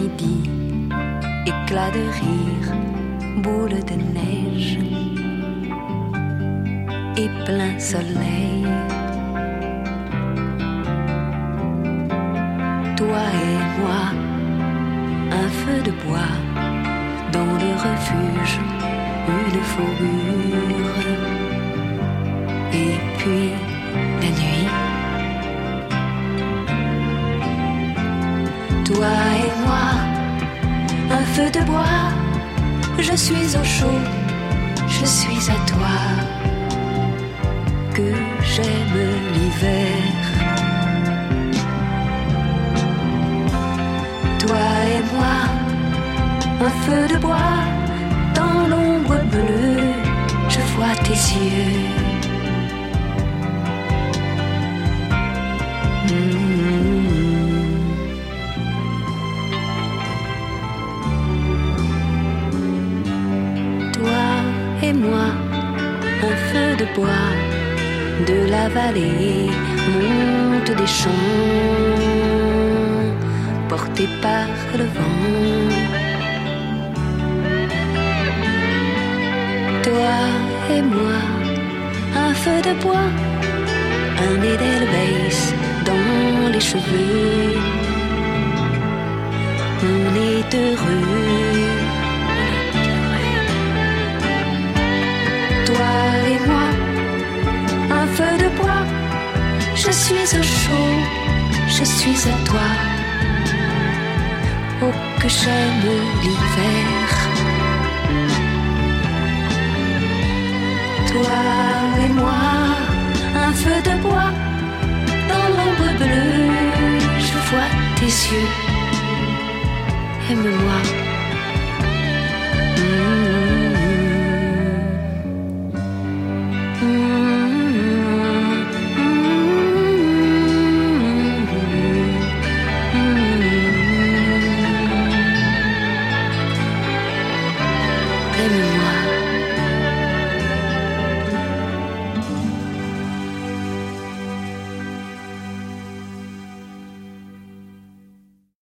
midi, éclat de rire, boule de neige et plein soleil. Toi et moi, un feu de bois, dans le refuge, une fourrure, et puis la nuit. Toi et moi, un feu de bois, je suis au chaud, je suis à toi, que j'aime l'hiver. Toi et moi, un feu de bois, dans l'ombre bleue, je vois tes yeux. Toi et moi, un feu de bois, de la vallée, monte des champs, porté par le vent. Toi et moi, un feu de bois, un Edelweiss dans les cheveux. On est heureux. Toi et moi, un feu de bois, je suis au chaud, je suis à toi. Oh, que j'aime l'hiver. Toi et moi, un feu de bois, dans l'ombre bleue, je vois tes yeux. Aime-moi. Aime-moi.